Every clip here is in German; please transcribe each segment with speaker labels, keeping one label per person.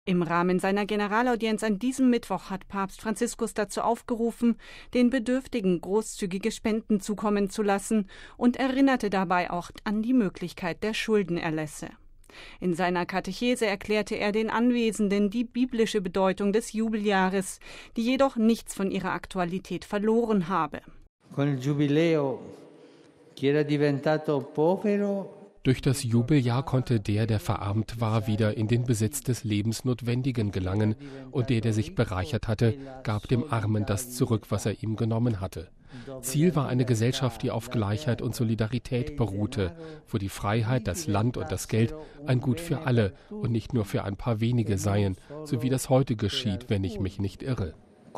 Speaker 1: Im Rahmen seiner Generalaudienz an diesem Mittwoch hat Papst Franziskus dazu aufgerufen, den Bedürftigen großzügige Spenden zukommen zu lassen und erinnerte dabei auch an die Möglichkeit der Schuldenerlässe. In seiner Katechese erklärte er den Anwesenden die biblische Bedeutung des Jubeljahres, die jedoch nichts von ihrer Aktualität verloren habe.
Speaker 2: Durch das Jubeljahr konnte der verarmt war, wieder in den Besitz des Lebensnotwendigen gelangen, und der sich bereichert hatte, gab dem Armen das zurück, was er ihm genommen hatte. Ziel war eine Gesellschaft, die auf Gleichheit und Solidarität beruhte, wo die Freiheit, das Land und das Geld ein Gut für alle und nicht nur für ein paar wenige seien, so wie das heute geschieht, wenn ich mich nicht irre.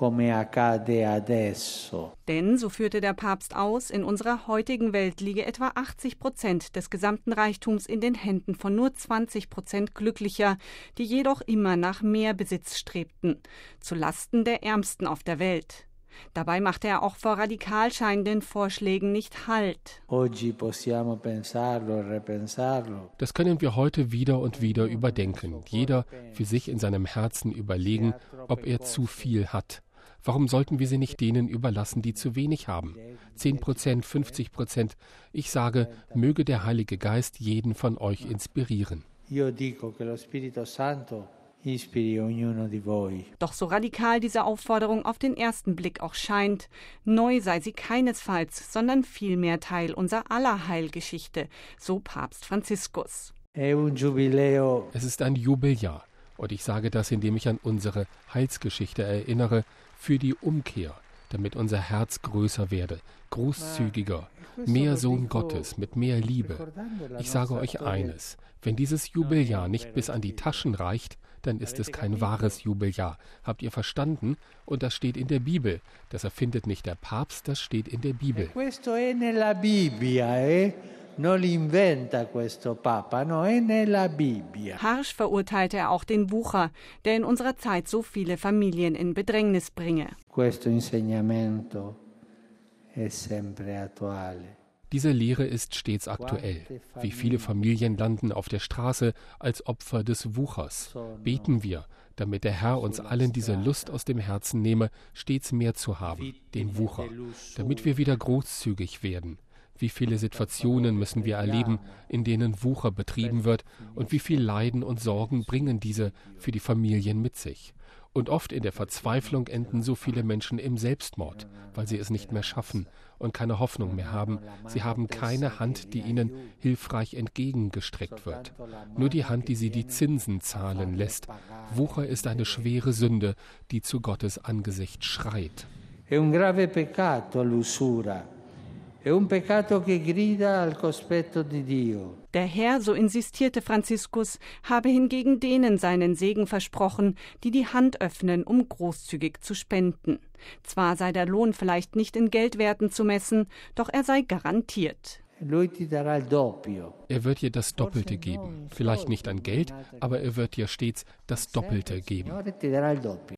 Speaker 1: Denn, so führte der Papst aus, in unserer heutigen Welt liege etwa 80% des gesamten Reichtums in den Händen von nur 20% Glücklicher, die jedoch immer nach mehr Besitz strebten, zu Lasten der Ärmsten auf der Welt. Dabei machte er auch vor radikal scheinenden Vorschlägen nicht Halt.
Speaker 2: Das können wir heute wieder und wieder überdenken. Jeder für sich in seinem Herzen überlegen, ob er zu viel hat. Warum sollten wir sie nicht denen überlassen, die zu wenig haben? 10%, 50%. Ich sage, möge der Heilige Geist jeden von euch inspirieren.
Speaker 1: Doch so radikal diese Aufforderung auf den ersten Blick auch scheint, neu sei sie keinesfalls, sondern vielmehr Teil unserer aller Heilgeschichte, so Papst Franziskus.
Speaker 2: Es ist ein Jubeljahr, und ich sage das, indem ich an unsere Heilsgeschichte erinnere, für die Umkehr, damit unser Herz größer werde, großzügiger, mehr Sohn Gottes, mit mehr Liebe. Ich sage euch eines, wenn dieses Jubeljahr nicht bis an die Taschen reicht, dann ist es kein wahres Jubeljahr. Habt ihr verstanden? Und das steht in der Bibel. Das erfindet nicht der Papst, das steht in der Bibel.
Speaker 1: Harsch verurteilte er auch den Wucher, der in unserer Zeit so viele Familien in Bedrängnis bringe.
Speaker 2: Diese Lehre ist stets aktuell. Wie viele Familien landen auf der Straße als Opfer des Wuchers? Beten wir, damit der Herr uns allen diese Lust aus dem Herzen nehme, stets mehr zu haben, den Wucher, damit wir wieder großzügig werden. Wie viele Situationen müssen wir erleben, in denen Wucher betrieben wird, und wie viel Leiden und Sorgen bringen diese für die Familien mit sich. Und oft in der Verzweiflung enden so viele Menschen im Selbstmord, weil sie es nicht mehr schaffen und keine Hoffnung mehr haben. Sie haben keine Hand, die ihnen hilfreich entgegengestreckt wird. Nur die Hand, die sie die Zinsen zahlen lässt. Wucher ist eine schwere Sünde, die zu Gottes Angesicht schreit.
Speaker 3: È un grave peccato l'usura. È un peccato che grida al cospetto di Dio.
Speaker 1: Der Herr, so insistierte Franziskus, habe hingegen denen seinen Segen versprochen, die die Hand öffnen, um großzügig zu spenden. Zwar sei der Lohn vielleicht nicht in Geldwerten zu messen, doch er sei garantiert.
Speaker 2: Er wird dir das Doppelte geben. Vielleicht nicht an Geld, aber er wird dir stets das Doppelte geben.